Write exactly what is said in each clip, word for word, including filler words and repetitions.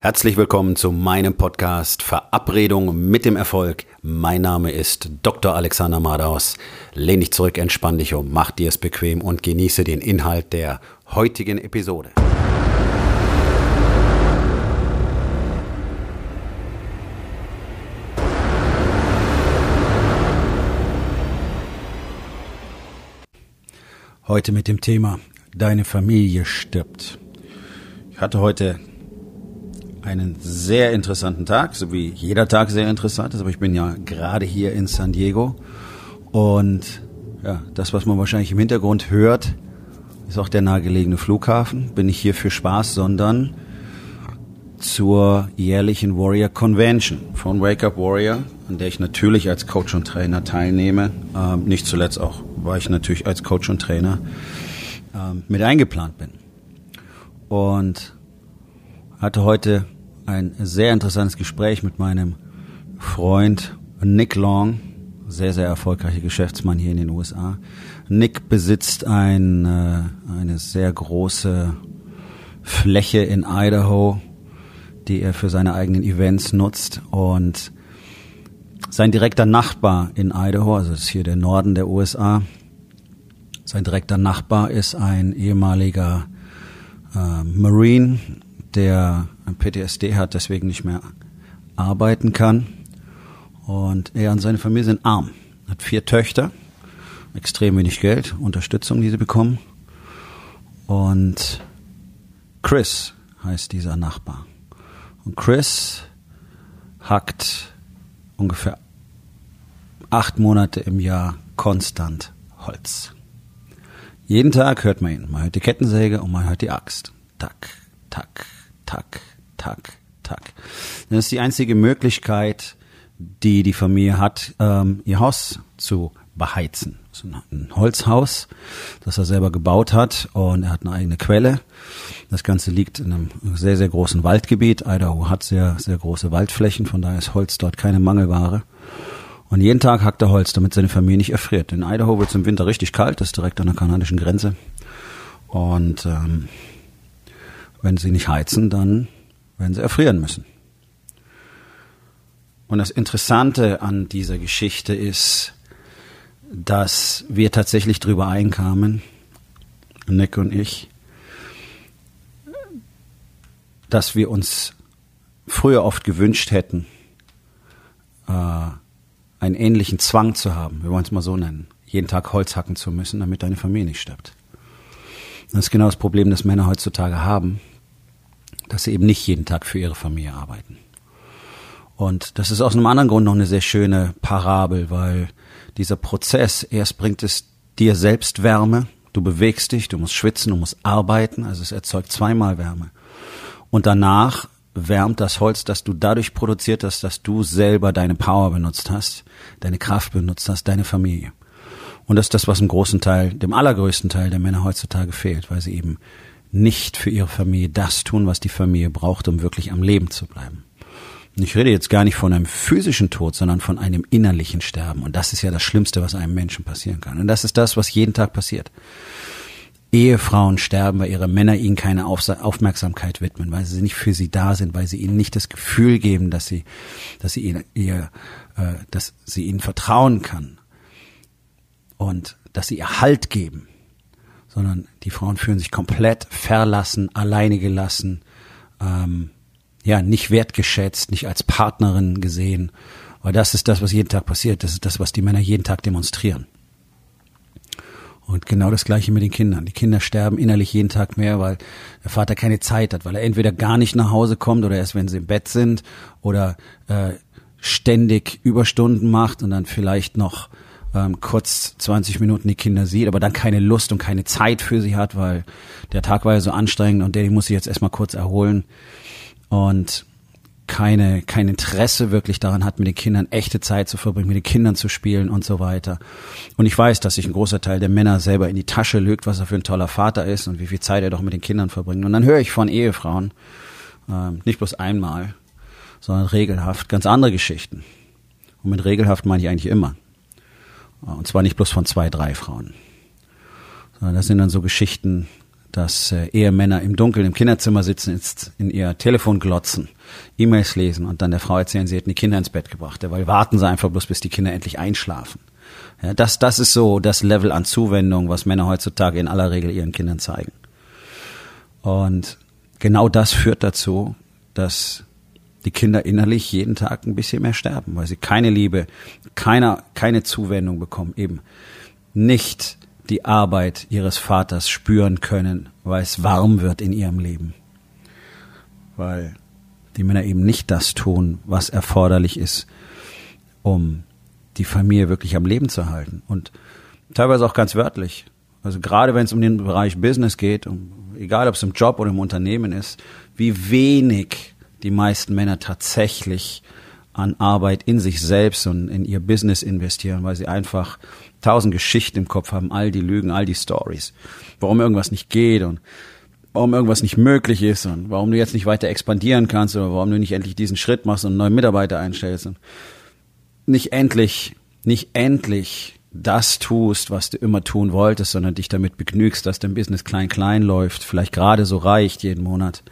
Herzlich willkommen zu meinem Podcast Verabredung mit dem Erfolg. Mein Name ist Doktor Alexander Madaus. Lehn dich zurück, entspann dich um, mach dir es bequem und genieße den Inhalt der heutigen Episode. Heute mit dem Thema Deine Familie stirbt. Ich hatte heute einen sehr interessanten Tag, so wie jeder Tag sehr interessant ist, aber ich bin ja gerade hier in San Diego und ja, das, was man wahrscheinlich im Hintergrund hört, ist auch der nahegelegene Flughafen. Bin nicht hier für Spaß, sondern zur jährlichen Warrior Convention von Wake Up Warrior, an der ich natürlich als Coach und Trainer teilnehme. Ähm, nicht zuletzt auch, weil ich natürlich als Coach und Trainer ähm, mit eingeplant bin. Und hatte heute ein sehr interessantes Gespräch mit meinem Freund Nick Long, sehr, sehr erfolgreicher Geschäftsmann hier in den U S A. Nick besitzt ein, äh, eine sehr große Fläche in Idaho, die er für seine eigenen Events nutzt. Und sein direkter Nachbar in Idaho, also das ist hier der Norden der U S A, sein direkter Nachbar ist ein ehemaliger äh, Marine, der ein P T S D hat, deswegen nicht mehr arbeiten kann. Und er und seine Familie sind arm. Hat vier Töchter, extrem wenig Geld, Unterstützung, die sie bekommen. Und Chris heißt dieser Nachbar. Und Chris hackt ungefähr acht Monate im Jahr konstant Holz. Jeden Tag hört man ihn. Man hört die Kettensäge und man hört die Axt. Tack, tack, tack, tack, tack. Das ist die einzige Möglichkeit, die die Familie hat, ähm, ihr Haus zu beheizen. Das ist ein Holzhaus, das er selber gebaut hat, und er hat eine eigene Quelle. Das Ganze liegt in einem sehr, sehr großen Waldgebiet. Idaho hat sehr, sehr große Waldflächen, von daher ist Holz dort keine Mangelware. Und jeden Tag hackt er Holz, damit seine Familie nicht erfriert. In Idaho wird es im Winter richtig kalt, das ist direkt an der kanadischen Grenze. Und ähm, wenn sie nicht heizen, dann werden sie erfrieren müssen. Und das Interessante an dieser Geschichte ist, dass wir tatsächlich drüber einkamen, Nick und ich, dass wir uns früher oft gewünscht hätten, äh, einen ähnlichen Zwang zu haben, wir wollen es mal so nennen, jeden Tag Holz hacken zu müssen, damit deine Familie nicht stirbt. Das ist genau das Problem, das Männer heutzutage haben, dass sie eben nicht jeden Tag für ihre Familie arbeiten. Und das ist aus einem anderen Grund noch eine sehr schöne Parabel, weil dieser Prozess, erst bringt es dir selbst Wärme, du bewegst dich, du musst schwitzen, du musst arbeiten, also es erzeugt zweimal Wärme. Und danach wärmt das Holz, das du dadurch produziert hast, dass du selber deine Power benutzt hast, deine Kraft benutzt hast, deine Familie. Und das ist das, was im großen Teil, dem allergrößten Teil der Männer heutzutage fehlt, weil sie eben nicht für ihre Familie das tun, was die Familie braucht, um wirklich am Leben zu bleiben. Und ich rede jetzt gar nicht von einem physischen Tod, sondern von einem innerlichen Sterben. Und das ist ja das Schlimmste, was einem Menschen passieren kann. Und das ist das, was jeden Tag passiert. Ehefrauen sterben, weil ihre Männer ihnen keine Aufmerksamkeit widmen, weil sie nicht für sie da sind, weil sie ihnen nicht das Gefühl geben, dass sie, dass sie ihnen, ihr, äh, dass sie ihnen vertrauen kann und dass sie ihr Halt geben. Sondern die Frauen fühlen sich komplett verlassen, alleine gelassen, ähm, ja, nicht wertgeschätzt, nicht als Partnerin gesehen. Weil das ist das, was jeden Tag passiert. Das ist das, was die Männer jeden Tag demonstrieren. Und genau das Gleiche mit den Kindern. Die Kinder sterben innerlich jeden Tag mehr, weil der Vater keine Zeit hat, weil er entweder gar nicht nach Hause kommt oder erst, wenn sie im Bett sind, oder äh, ständig Überstunden macht und dann vielleicht noch ähm, kurz zwanzig Minuten die Kinder sieht, aber dann keine Lust und keine Zeit für sie hat, weil der Tag war ja so anstrengend und der muss sich jetzt erstmal kurz erholen und keine kein Interesse wirklich daran hat, mit den Kindern echte Zeit zu verbringen, mit den Kindern zu spielen und so weiter. Und ich weiß, dass sich ein großer Teil der Männer selber in die Tasche lügt, was er für ein toller Vater ist und wie viel Zeit er doch mit den Kindern verbringt. Und dann höre ich von Ehefrauen, äh, nicht bloß einmal, sondern regelhaft ganz andere Geschichten. Und mit regelhaft meine ich eigentlich immer. Und zwar nicht bloß von zwei, drei Frauen. Sondern das sind dann so Geschichten, dass äh, Ehemänner im Dunkeln im Kinderzimmer sitzen, jetzt in ihr Telefon glotzen, E-Mails lesen und dann der Frau erzählen, sie hätten die Kinder ins Bett gebracht. Weil warten sie einfach bloß, bis die Kinder endlich einschlafen. Ja, das, das ist so das Level an Zuwendung, was Männer heutzutage in aller Regel ihren Kindern zeigen. Und genau das führt dazu, dass die Kinder innerlich jeden Tag ein bisschen mehr sterben, weil sie keine Liebe, keine, keine Zuwendung bekommen, eben nicht die Arbeit ihres Vaters spüren können, weil es warm wird in ihrem Leben. Weil die Männer eben nicht das tun, was erforderlich ist, um die Familie wirklich am Leben zu halten. Und teilweise auch ganz wörtlich. Also gerade wenn es um den Bereich Business geht, um, egal ob es im Job oder im Unternehmen ist, wie wenig die meisten Männer tatsächlich an Arbeit in sich selbst und in ihr Business investieren, weil sie einfach tausend Geschichten im Kopf haben, all die Lügen, all die Stories, warum irgendwas nicht geht und warum irgendwas nicht möglich ist und warum du jetzt nicht weiter expandieren kannst oder warum du nicht endlich diesen Schritt machst und einen neuen Mitarbeiter einstellst und nicht endlich, nicht endlich das tust, was du immer tun wolltest, sondern dich damit begnügst, dass dein Business klein, klein läuft, vielleicht gerade so reicht jeden Monat.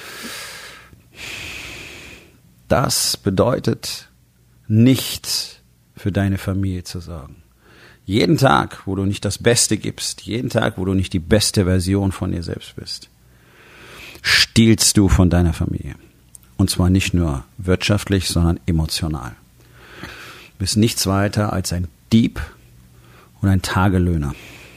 Das bedeutet, nicht für deine Familie zu sorgen. Jeden Tag, wo du nicht das Beste gibst, jeden Tag, wo du nicht die beste Version von dir selbst bist, stiehlst du von deiner Familie. Und zwar nicht nur wirtschaftlich, sondern emotional. Du bist nichts weiter als ein Dieb und ein Tagelöhner.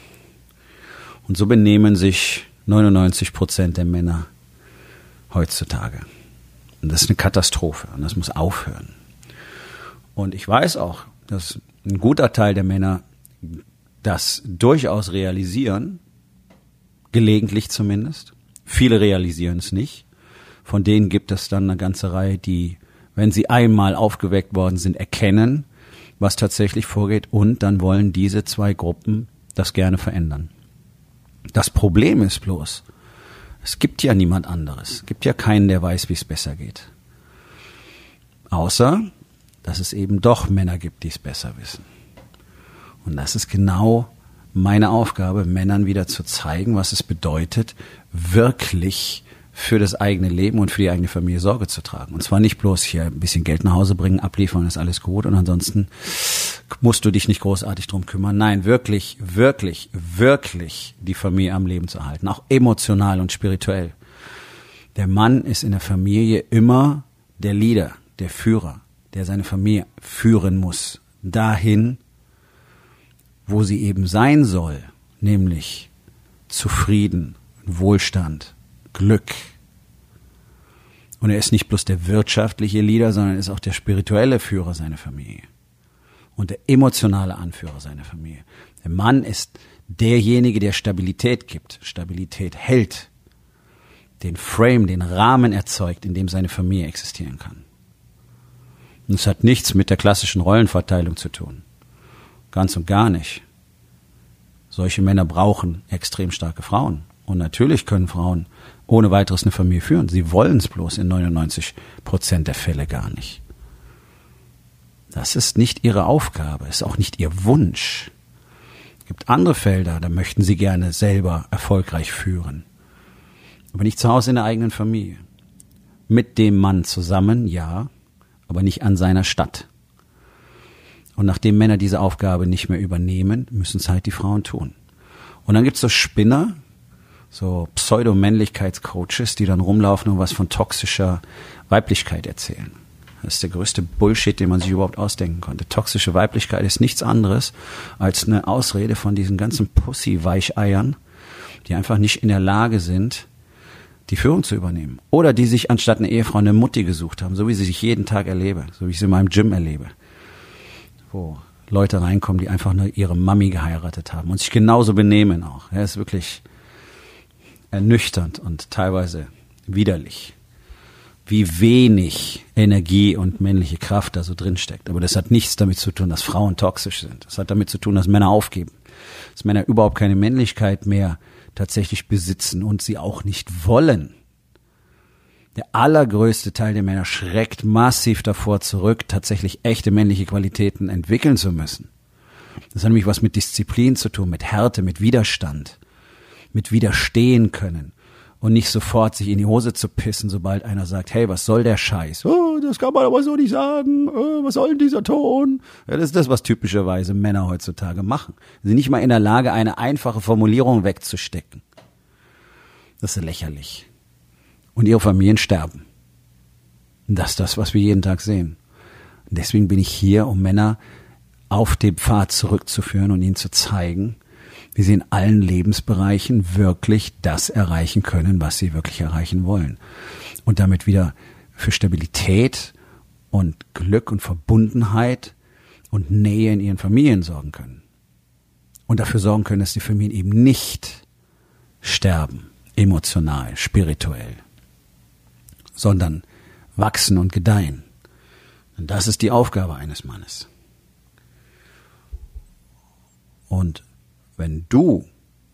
Und so benehmen sich neunundneunzig Prozent der Männer heutzutage. Und das ist eine Katastrophe und das muss aufhören. Und ich weiß auch, dass ein guter Teil der Männer das durchaus realisieren, gelegentlich zumindest. Viele realisieren es nicht. Von denen gibt es dann eine ganze Reihe, die, wenn sie einmal aufgeweckt worden sind, erkennen, was tatsächlich vorgeht und dann wollen diese zwei Gruppen das gerne verändern. Das Problem ist bloß, es gibt ja niemand anderes. Es gibt ja keinen, der weiß, wie es besser geht. Außer, dass es eben doch Männer gibt, die es besser wissen. Und das ist genau meine Aufgabe, Männern wieder zu zeigen, was es bedeutet, wirklich für das eigene Leben und für die eigene Familie Sorge zu tragen. Und zwar nicht bloß hier ein bisschen Geld nach Hause bringen, abliefern, ist alles gut und ansonsten musst du dich nicht großartig drum kümmern. Nein, wirklich, wirklich, wirklich die Familie am Leben zu halten, auch emotional und spirituell. Der Mann ist in der Familie immer der Leader, der Führer, der seine Familie führen muss, dahin, wo sie eben sein soll, nämlich zu Frieden, Wohlstand, Glück. Und er ist nicht bloß der wirtschaftliche Leader, sondern ist auch der spirituelle Führer seiner Familie und der emotionale Anführer seiner Familie. Der Mann ist derjenige, der Stabilität gibt, Stabilität hält, den Frame, den Rahmen erzeugt, in dem seine Familie existieren kann. Und es hat nichts mit der klassischen Rollenverteilung zu tun. Ganz und gar nicht. Solche Männer brauchen extrem starke Frauen. Und natürlich können Frauen ohne weiteres eine Familie führen. Sie wollen es bloß in neunundneunzig Prozent der Fälle gar nicht. Das ist nicht ihre Aufgabe, ist auch nicht ihr Wunsch. Es gibt andere Felder, da möchten sie gerne selber erfolgreich führen. Aber nicht zu Hause in der eigenen Familie. Mit dem Mann zusammen, ja, aber nicht an seiner Stadt. Und nachdem Männer diese Aufgabe nicht mehr übernehmen, müssen es halt die Frauen tun. Und dann gibt es so Spinner, so Pseudo-Männlichkeitscoaches, die dann rumlaufen und was von toxischer Weiblichkeit erzählen. Das ist der größte Bullshit, den man sich überhaupt ausdenken konnte. Toxische Weiblichkeit ist nichts anderes als eine Ausrede von diesen ganzen Pussy-Weicheiern, die einfach nicht in der Lage sind, die Führung zu übernehmen. Oder die sich anstatt eine Ehefrau eine Mutti gesucht haben, so wie sie sich jeden Tag erlebe, so wie ich sie in meinem Gym erlebe. Wo Leute reinkommen, die einfach nur ihre Mami geheiratet haben und sich genauso benehmen auch. Er ist wirklich ernüchternd und teilweise widerlich, wie wenig Energie und männliche Kraft da so drin steckt. Aber das hat nichts damit zu tun, dass Frauen toxisch sind. Das hat damit zu tun, dass Männer aufgeben. Dass Männer überhaupt keine Männlichkeit mehr tatsächlich besitzen und sie auch nicht wollen. Der allergrößte Teil der Männer schreckt massiv davor zurück, tatsächlich echte männliche Qualitäten entwickeln zu müssen. Das hat nämlich was mit Disziplin zu tun, mit Härte, mit Widerstand, mit widerstehen können und nicht sofort sich in die Hose zu pissen, sobald einer sagt, hey, was soll der Scheiß? Oh, das kann man aber so nicht sagen. Oh, was soll denn dieser Ton? Ja, das ist das, was typischerweise Männer heutzutage machen. Sie sind nicht mal in der Lage, eine einfache Formulierung wegzustecken. Das ist lächerlich. Und ihre Familien sterben. Und das ist das, was wir jeden Tag sehen. Und deswegen bin ich hier, um Männer auf den Pfad zurückzuführen und ihnen zu zeigen, wie sie in allen Lebensbereichen wirklich das erreichen können, was sie wirklich erreichen wollen. Und damit wieder für Stabilität und Glück und Verbundenheit und Nähe in ihren Familien sorgen können. Und dafür sorgen können, dass die Familien eben nicht sterben, emotional, spirituell, sondern wachsen und gedeihen. Und das ist die Aufgabe eines Mannes. Und wenn du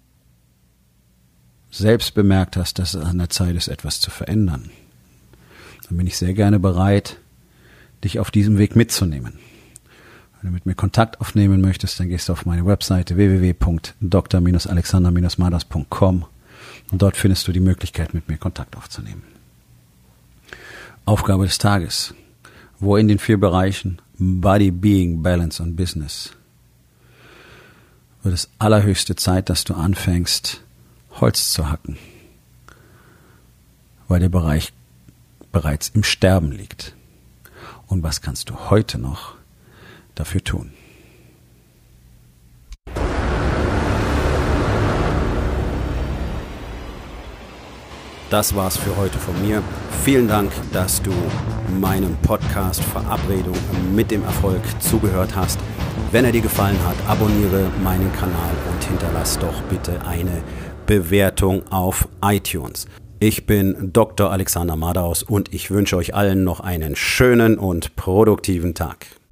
selbst bemerkt hast, dass es an der Zeit ist, etwas zu verändern, dann bin ich sehr gerne bereit, dich auf diesem Weg mitzunehmen. Wenn du mit mir Kontakt aufnehmen möchtest, dann gehst du auf meine Webseite w w w punkt d r alexander maders punkt com und dort findest du die Möglichkeit, mit mir Kontakt aufzunehmen. Aufgabe des Tages. Wo in den vier Bereichen Body, Being, Balance und Business wird es allerhöchste Zeit, dass du anfängst, Holz zu hacken, weil der Bereich bereits im Sterben liegt. Und was kannst du heute noch dafür tun? Das war's für heute von mir. Vielen Dank, dass du meinem Podcast Verabredung mit dem Erfolg zugehört hast. Wenn er dir gefallen hat, abonniere meinen Kanal und hinterlass doch bitte eine Bewertung auf iTunes. Ich bin Doktor Alexander Madaus und ich wünsche euch allen noch einen schönen und produktiven Tag.